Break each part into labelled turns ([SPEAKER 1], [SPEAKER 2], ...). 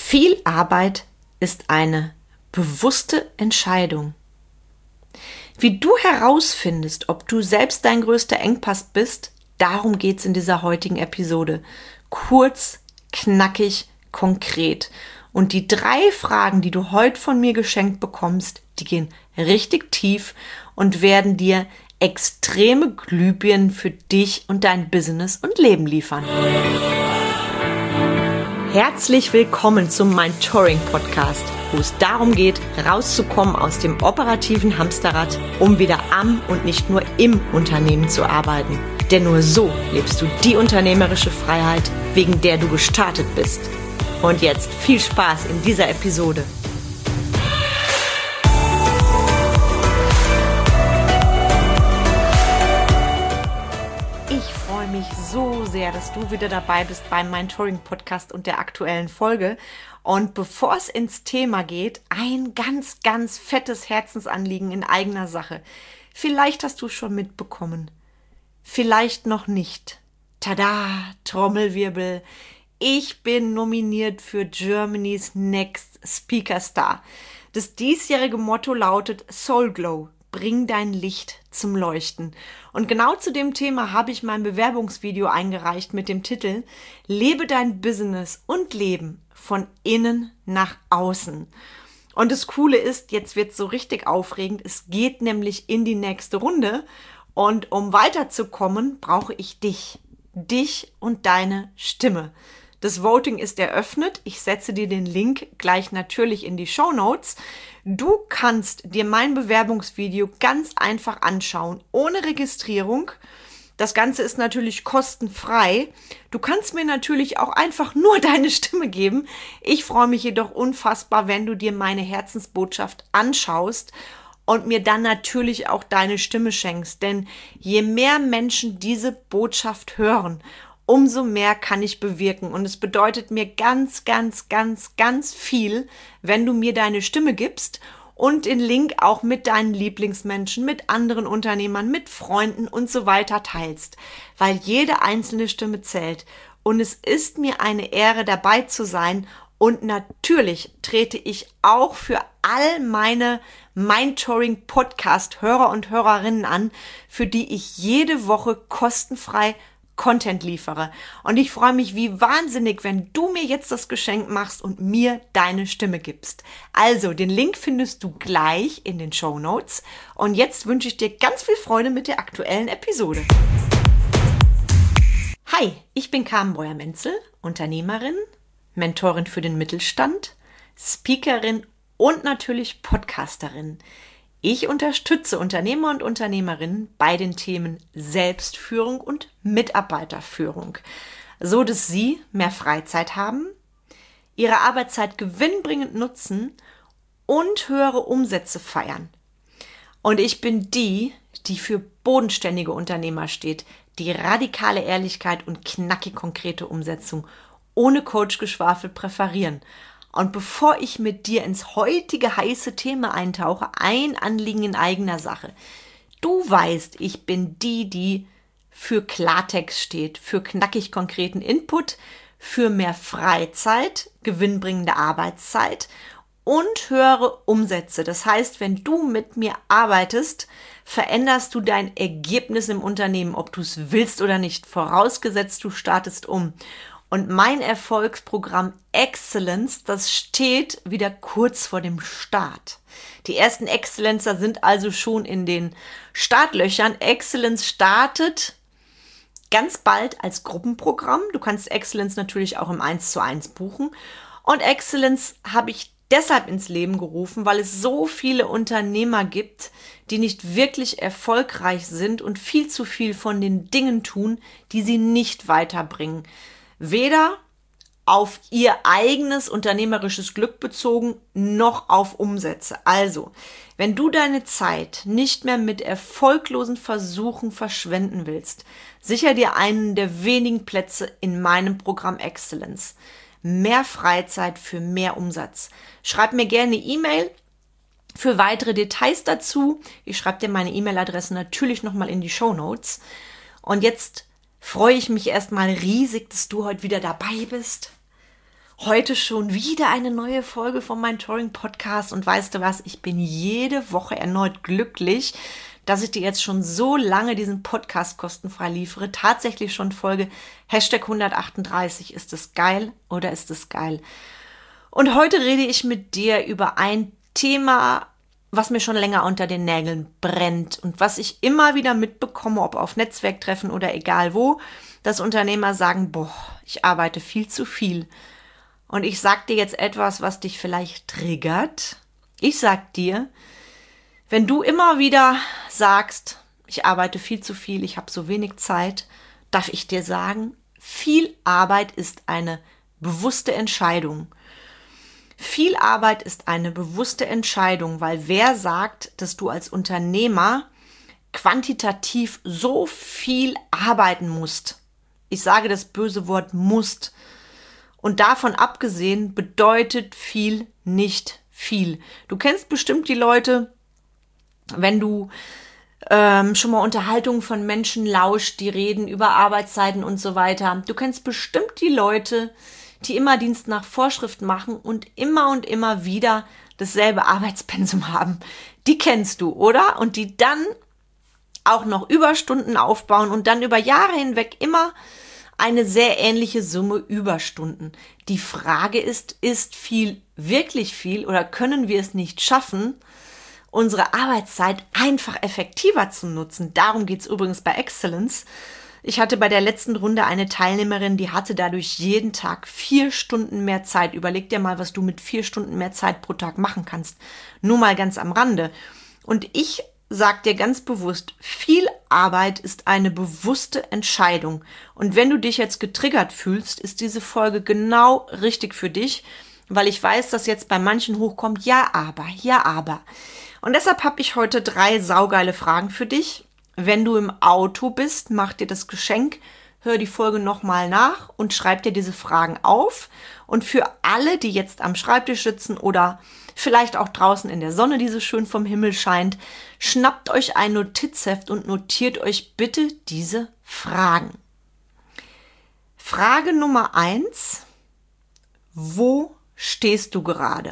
[SPEAKER 1] Viel Arbeit ist eine bewusste Entscheidung. Wie du herausfindest, ob du selbst dein größter Engpass bist, darum geht's in dieser heutigen Episode. Kurz, knackig, konkret. Und die 3 Fragen, die du heute von mir geschenkt bekommst, die gehen richtig tief und werden dir extreme Glühbirnen für dich und dein Business und Leben liefern. Herzlich willkommen zum Mentoring Podcast, wo es darum geht, rauszukommen aus dem operativen Hamsterrad, um wieder am und nicht nur im Unternehmen zu arbeiten. Denn nur so lebst du die unternehmerische Freiheit, wegen der du gestartet bist. Und jetzt viel Spaß in dieser Episode. Ich freue mich so sehr, dass du wieder dabei bist beim Mentoring-Podcast und der aktuellen Folge. Und bevor es ins Thema geht, ein ganz, ganz fettes Herzensanliegen in eigener Sache. Vielleicht hast du es schon mitbekommen, vielleicht noch nicht. Tada, Trommelwirbel. Ich bin nominiert für Germany's Next Speaker Star. Das diesjährige Motto lautet Soul Glow. Bring dein Licht zum Leuchten. Und genau zu dem Thema habe ich mein Bewerbungsvideo eingereicht mit dem Titel Lebe dein Business und Leben von innen nach außen. Und das Coole ist, jetzt wird es so richtig aufregend, es geht nämlich in die nächste Runde. Und um weiterzukommen, brauche ich dich und deine Stimme. Das Voting ist eröffnet. Ich setze dir den Link gleich natürlich in die Shownotes. Du kannst dir mein Bewerbungsvideo ganz einfach anschauen, ohne Registrierung. Das Ganze ist natürlich kostenfrei. Du kannst mir natürlich auch einfach nur deine Stimme geben. Ich freue mich jedoch unfassbar, wenn du dir meine Herzensbotschaft anschaust und mir dann natürlich auch deine Stimme schenkst. Denn je mehr Menschen diese Botschaft hören, umso mehr kann ich bewirken. Und es bedeutet mir ganz, ganz, ganz, ganz viel, wenn du mir deine Stimme gibst und den Link auch mit deinen Lieblingsmenschen, mit anderen Unternehmern, mit Freunden und so weiter teilst. Weil jede einzelne Stimme zählt. Und es ist mir eine Ehre, dabei zu sein. Und natürlich trete ich auch für all meine Mentoring-Podcast-Hörer und Hörerinnen an, für die ich jede Woche kostenfrei Content liefere. Und ich freue mich wie wahnsinnig, wenn du mir jetzt das Geschenk machst und mir deine Stimme gibst. Also, den Link findest du gleich in den Shownotes. Und jetzt wünsche ich dir ganz viel Freude mit der aktuellen Episode. Hi, ich bin Carmen Breuer-Menzel, Unternehmerin, Mentorin für den Mittelstand, Speakerin und natürlich Podcasterin. Ich unterstütze Unternehmer und Unternehmerinnen bei den Themen Selbstführung und Mitarbeiterführung, so dass sie mehr Freizeit haben, ihre Arbeitszeit gewinnbringend nutzen und höhere Umsätze feiern. Und ich bin die für bodenständige Unternehmer steht, die radikale Ehrlichkeit und knackig konkrete Umsetzung ohne Coachgeschwafel präferieren. Und bevor ich mit dir ins heutige heiße Thema eintauche, ein Anliegen in eigener Sache. Du weißt, ich bin die für Klartext steht, für knackig konkreten Input, für mehr Freizeit, gewinnbringende Arbeitszeit und höhere Umsätze. Das heißt, wenn du mit mir arbeitest, veränderst du dein Ergebnis im Unternehmen, ob du es willst oder nicht, vorausgesetzt du startest um. Und mein Erfolgsprogramm Excellence, das steht wieder kurz vor dem Start. Die ersten Excellencer sind also schon in den Startlöchern. Excellence startet ganz bald als Gruppenprogramm. Du kannst Excellence natürlich auch im 1:1 buchen. Und Excellence habe ich deshalb ins Leben gerufen, weil es so viele Unternehmer gibt, die nicht wirklich erfolgreich sind und viel zu viel von den Dingen tun, die sie nicht weiterbringen. Weder auf ihr eigenes unternehmerisches Glück bezogen, noch auf Umsätze. Also, wenn du deine Zeit nicht mehr mit erfolglosen Versuchen verschwenden willst, sicher dir einen der wenigen Plätze in meinem Programm Excellence. Mehr Freizeit für mehr Umsatz. Schreib mir gerne eine E-Mail für weitere Details dazu. Ich schreibe dir meine E-Mail-Adresse natürlich nochmal in die Shownotes. Und jetzt freue ich mich erstmal riesig, dass du heute wieder dabei bist Heute schon wieder eine neue Folge von Mentoring Podcast und weißt du was, ich bin jede Woche erneut glücklich, dass ich dir jetzt schon so lange diesen Podcast kostenfrei liefere. Tatsächlich schon Folge #138. Ist es geil oder ist es geil? Und heute rede ich mit dir über ein Thema, was mir schon länger unter den Nägeln brennt und was ich immer wieder mitbekomme, ob auf Netzwerktreffen oder egal wo, dass Unternehmer sagen, boah, ich arbeite viel zu viel. Und ich sag dir jetzt etwas, was dich vielleicht triggert. Ich sag dir, wenn du immer wieder sagst, ich arbeite viel zu viel, ich habe so wenig Zeit, darf ich dir sagen, viel Arbeit ist eine bewusste Entscheidung. Viel Arbeit ist eine bewusste Entscheidung, weil wer sagt, dass du als Unternehmer quantitativ so viel arbeiten musst? Ich sage das böse Wort musst. Und davon abgesehen bedeutet viel nicht viel. Du kennst bestimmt die Leute, wenn du schon mal Unterhaltungen von Menschen lauscht, die reden über Arbeitszeiten und so weiter. Du kennst bestimmt die Leute, die immer Dienst nach Vorschrift machen und immer wieder dasselbe Arbeitspensum haben. Die kennst du, oder? Und die dann auch noch Überstunden aufbauen und dann über Jahre hinweg immer eine sehr ähnliche Summe Überstunden. Die Frage ist viel wirklich viel oder können wir es nicht schaffen, unsere Arbeitszeit einfach effektiver zu nutzen? Darum geht es übrigens bei Excellence. Ich hatte bei der letzten Runde eine Teilnehmerin, die hatte dadurch jeden Tag 4 Stunden mehr Zeit. Überleg dir mal, was du mit 4 Stunden mehr Zeit pro Tag machen kannst. Nur mal ganz am Rande. Und ich sag dir ganz bewusst, viel Arbeit ist eine bewusste Entscheidung. Und wenn du dich jetzt getriggert fühlst, ist diese Folge genau richtig für dich, weil ich weiß, dass jetzt bei manchen hochkommt, ja, aber. Und deshalb habe ich heute 3 saugeile Fragen für dich. Wenn du im Auto bist, mach dir das Geschenk, hör die Folge nochmal nach und schreib dir diese Fragen auf. Und für alle, die jetzt am Schreibtisch sitzen oder vielleicht auch draußen in der Sonne, die so schön vom Himmel scheint, schnappt euch ein Notizheft und notiert euch bitte diese Fragen. Frage Nummer 1. Wo stehst du gerade?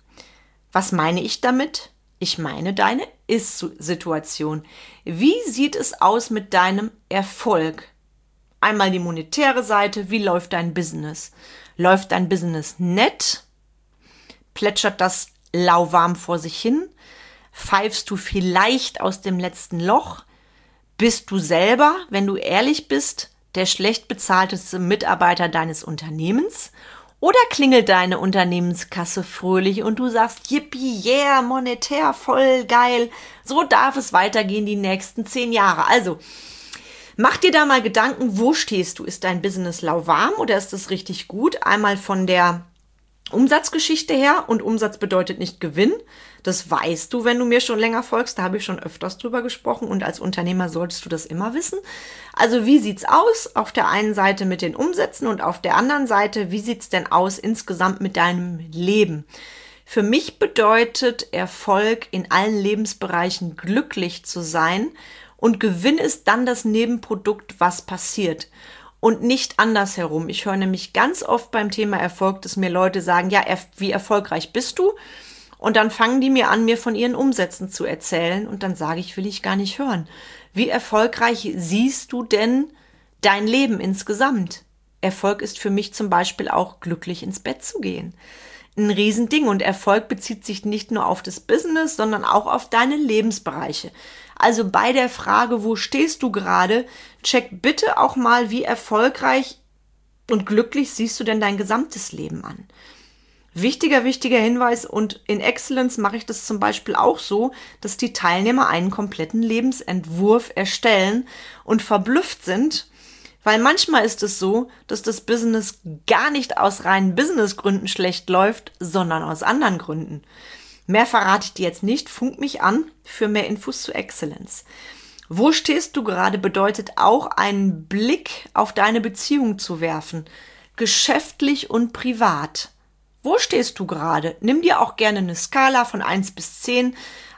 [SPEAKER 1] Was meine ich damit? Ich meine deine Ist-Situation. Wie sieht es aus mit deinem Erfolg? Einmal die monetäre Seite, wie läuft dein Business? Läuft dein Business nett? Plätschert das lauwarm vor sich hin? Pfeifst du vielleicht aus dem letzten Loch? Bist du selber, wenn du ehrlich bist, der schlecht bezahlteste Mitarbeiter deines Unternehmens? Oder klingelt deine Unternehmenskasse fröhlich und du sagst, yippie, yeah, monetär, voll geil, so darf es weitergehen die nächsten 10 Jahre. Also, mach dir da mal Gedanken, wo stehst du? Ist dein Business lauwarm oder ist es richtig gut? Einmal von der Umsatzgeschichte her, und Umsatz bedeutet nicht Gewinn. Das weißt du, wenn du mir schon länger folgst, da habe ich schon öfters drüber gesprochen und als Unternehmer solltest du das immer wissen. Also wie sieht's aus? Auf der einen Seite mit den Umsätzen und auf der anderen Seite, wie sieht's denn aus insgesamt mit deinem Leben? Für mich bedeutet Erfolg in allen Lebensbereichen glücklich zu sein und Gewinn ist dann das Nebenprodukt, was passiert. Und nicht andersherum. Ich höre nämlich ganz oft beim Thema Erfolg, dass mir Leute sagen, ja, wie erfolgreich bist du? Und dann fangen die mir an, mir von ihren Umsätzen zu erzählen. Und dann sage ich, will ich gar nicht hören. Wie erfolgreich siehst du denn dein Leben insgesamt? Erfolg ist für mich zum Beispiel auch glücklich ins Bett zu gehen. Ein Riesending. Und Erfolg bezieht sich nicht nur auf das Business, sondern auch auf deine Lebensbereiche. Also bei der Frage, wo stehst du gerade, check bitte auch mal, wie erfolgreich und glücklich siehst du denn dein gesamtes Leben an. Wichtiger Hinweis, und in Excellence mache ich das zum Beispiel auch so, dass die Teilnehmer einen kompletten Lebensentwurf erstellen und verblüfft sind, weil manchmal ist es so, dass das Business gar nicht aus reinen Businessgründen schlecht läuft, sondern aus anderen Gründen. Mehr verrate ich dir jetzt nicht, funk mich an für mehr Infos zu Excellence. Wo stehst du gerade bedeutet auch, einen Blick auf deine Beziehung zu werfen, geschäftlich und privat. Wo stehst du gerade? Nimm dir auch gerne eine Skala von 1 bis 10.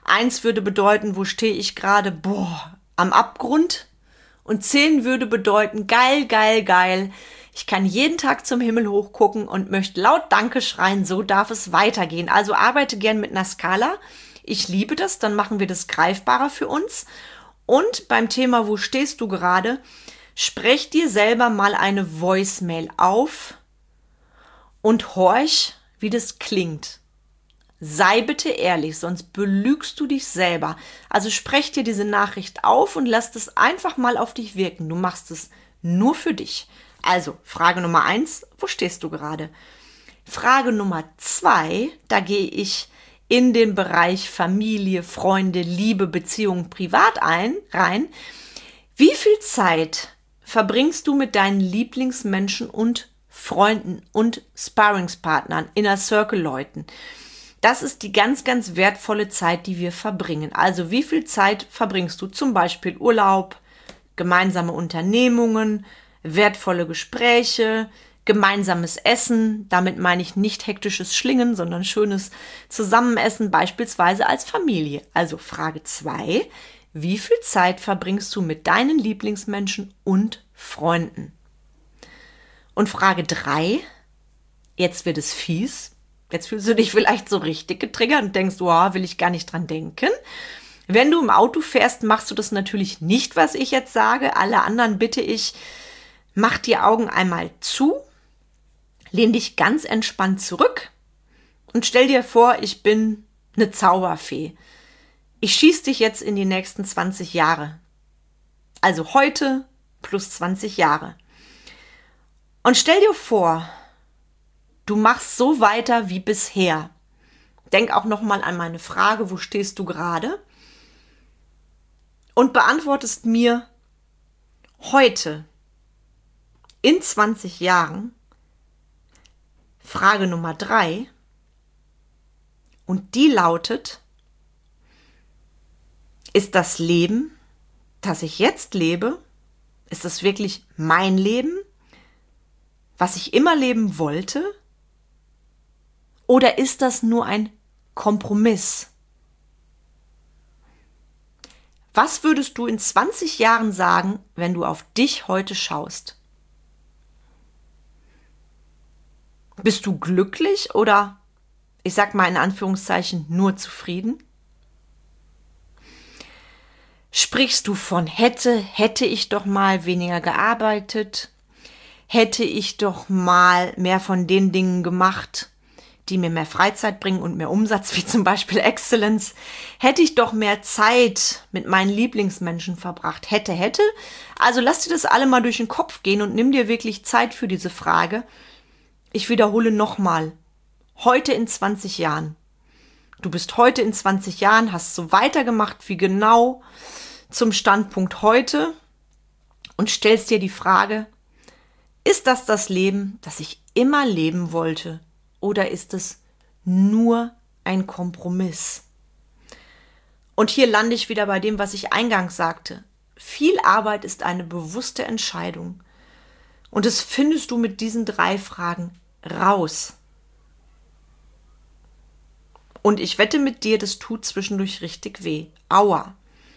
[SPEAKER 1] 1 würde bedeuten, wo stehe ich gerade? Boah, am Abgrund. Und 10 würde bedeuten, geil, geil, geil. Ich kann jeden Tag zum Himmel hochgucken und möchte laut Danke schreien, so darf es weitergehen. Also arbeite gern mit einer Skala. Ich liebe das, dann machen wir das greifbarer für uns. Und beim Thema, wo stehst du gerade, sprech dir selber mal eine Voicemail auf und horch, wie das klingt. Sei bitte ehrlich, sonst belügst du dich selber. Also sprech dir diese Nachricht auf und lass das einfach mal auf dich wirken. Du machst es nur für dich. Also, Frage Nummer 1, wo stehst du gerade? Frage Nummer 2, da gehe ich in den Bereich Familie, Freunde, Liebe, Beziehungen, Privat rein. Wie viel Zeit verbringst du mit deinen Lieblingsmenschen und Freunden und Sparringspartnern, Inner Circle Leuten? Das ist die ganz, ganz wertvolle Zeit, die wir verbringen. Also wie viel Zeit verbringst du? Zum Beispiel Urlaub, gemeinsame Unternehmungen, wertvolle Gespräche, gemeinsames Essen. Damit meine ich nicht hektisches Schlingen, sondern schönes Zusammenessen, beispielsweise als Familie. Also Frage 2, wie viel Zeit verbringst du mit deinen Lieblingsmenschen und Freunden? Und Frage 3, jetzt wird es fies. Jetzt fühlst du dich vielleicht so richtig getriggert und denkst, wow, will ich gar nicht dran denken. Wenn du im Auto fährst, machst du das natürlich nicht, was ich jetzt sage. Alle anderen bitte ich, mach die Augen einmal zu, lehn dich ganz entspannt zurück und stell dir vor, ich bin eine Zauberfee. Ich schieß dich jetzt in die nächsten 20 Jahre. Also heute plus 20 Jahre. Und stell dir vor, du machst so weiter wie bisher. Denk auch nochmal an meine Frage, wo stehst du gerade? Und beantwortest mir heute, in 20 Jahren, Frage Nummer 3. Und die lautet, ist das Leben, das ich jetzt lebe, ist das wirklich mein Leben, was ich immer leben wollte? Oder ist das nur ein Kompromiss? Was würdest du in 20 Jahren sagen, wenn du auf dich heute schaust? Bist du glücklich oder, ich sag mal in Anführungszeichen, nur zufrieden? Sprichst du von hätte ich doch mal weniger gearbeitet, hätte ich doch mal mehr von den Dingen gemacht, die mir mehr Freizeit bringen und mehr Umsatz, wie zum Beispiel Excellence, hätte ich doch mehr Zeit mit meinen Lieblingsmenschen verbracht, hätte. Also lass dir das alle mal durch den Kopf gehen und nimm dir wirklich Zeit für diese Frage. Ich wiederhole nochmal, heute in 20 Jahren. Du bist heute in 20 Jahren, hast so weitergemacht wie genau zum Standpunkt heute und stellst dir die Frage, ist das Leben, das ich immer leben wollte, oder ist es nur ein Kompromiss? Und hier lande ich wieder bei dem, was ich eingangs sagte. Viel Arbeit ist eine bewusste Entscheidung. Und das findest du mit diesen 3 Fragen raus. Und ich wette mit dir, das tut zwischendurch richtig weh. Aua.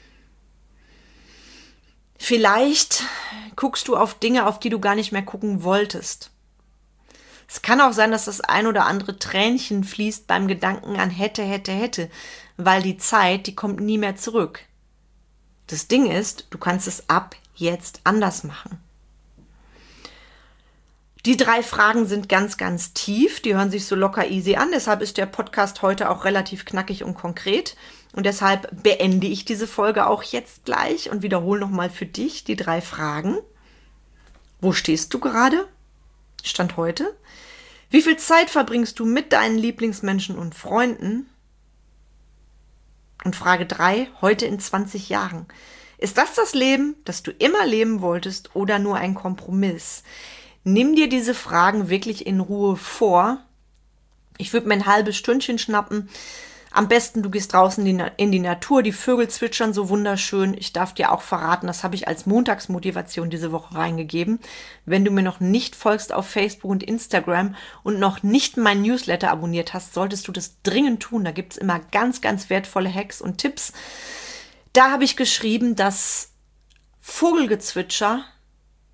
[SPEAKER 1] Vielleicht guckst du auf Dinge, auf die du gar nicht mehr gucken wolltest. Es kann auch sein, dass das ein oder andere Tränchen fließt beim Gedanken an hätte, weil die Zeit, die kommt nie mehr zurück. Das Ding ist, du kannst es ab jetzt anders machen. Die 3 Fragen sind ganz, ganz tief, die hören sich so locker easy an, deshalb ist der Podcast heute auch relativ knackig und konkret und deshalb beende ich diese Folge auch jetzt gleich und wiederhole nochmal für dich die 3 Fragen. Wo stehst du gerade? Stand heute. Wie viel Zeit verbringst du mit deinen Lieblingsmenschen und Freunden? Und Frage 3, heute in 20 Jahren. Ist das Leben, das du immer leben wolltest oder nur ein Kompromiss? Nimm dir diese Fragen wirklich in Ruhe vor. Ich würde mir ein halbes Stündchen schnappen. Am besten, du gehst draußen in die Natur, die Vögel zwitschern so wunderschön. Ich darf dir auch verraten, das habe ich als Montagsmotivation diese Woche reingegeben. Wenn du mir noch nicht folgst auf Facebook und Instagram und noch nicht mein Newsletter abonniert hast, solltest du das dringend tun. Da gibt es immer ganz, ganz wertvolle Hacks und Tipps. Da habe ich geschrieben, dass Vogelgezwitscher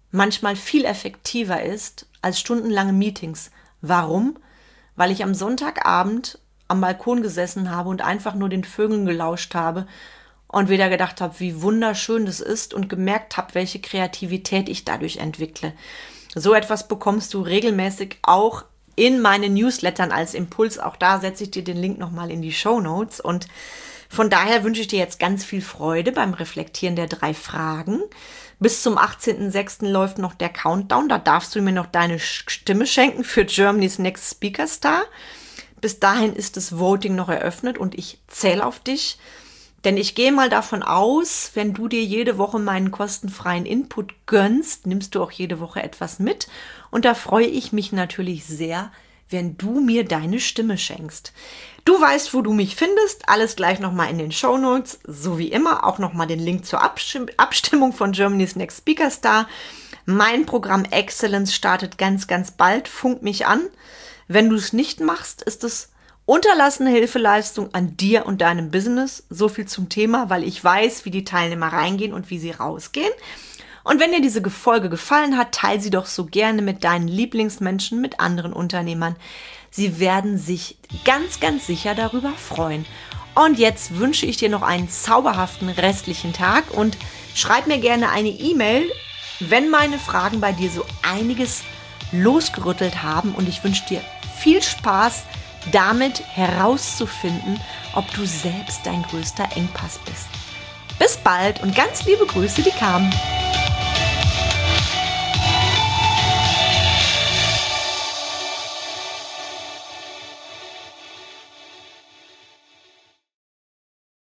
[SPEAKER 1] manchmal viel effektiver ist als stundenlange Meetings. Warum? Weil ich am Sonntagabend am Balkon gesessen habe und einfach nur den Vögeln gelauscht habe und wieder gedacht habe, wie wunderschön das ist und gemerkt habe, welche Kreativität ich dadurch entwickle. So etwas bekommst du regelmäßig auch in meinen Newslettern als Impuls. Auch da setze ich dir den Link nochmal in die Shownotes. Und von daher wünsche ich dir jetzt ganz viel Freude beim Reflektieren der 3 Fragen. Bis zum 18.06. läuft noch der Countdown. Da darfst du mir noch deine Stimme schenken für Germany's Next Speaker Star. Bis dahin ist das Voting noch eröffnet und ich zähle auf dich. Denn ich gehe mal davon aus, wenn du dir jede Woche meinen kostenfreien Input gönnst, nimmst du auch jede Woche etwas mit. Und da freue ich mich natürlich sehr, wenn du mir deine Stimme schenkst. Du weißt, wo du mich findest. Alles gleich nochmal in den Shownotes. So wie immer auch nochmal den Link zur Abstimmung von Germany's Next Speaker Star. Mein Programm Excellence startet ganz, ganz bald. Funk mich an. Wenn du es nicht machst, ist es unterlassene Hilfeleistung an dir und deinem Business. So viel zum Thema, weil ich weiß, wie die Teilnehmer reingehen und wie sie rausgehen. Und wenn dir diese Folge gefallen hat, teile sie doch so gerne mit deinen Lieblingsmenschen, mit anderen Unternehmern. Sie werden sich ganz, ganz sicher darüber freuen. Und jetzt wünsche ich dir noch einen zauberhaften restlichen Tag und schreib mir gerne eine E-Mail, wenn meine Fragen bei dir so einiges losgerüttelt haben. Und ich wünsche dir viel Spaß, damit herauszufinden, ob du selbst dein größter Engpass bist. Bis bald und ganz liebe Grüße, die Carmen.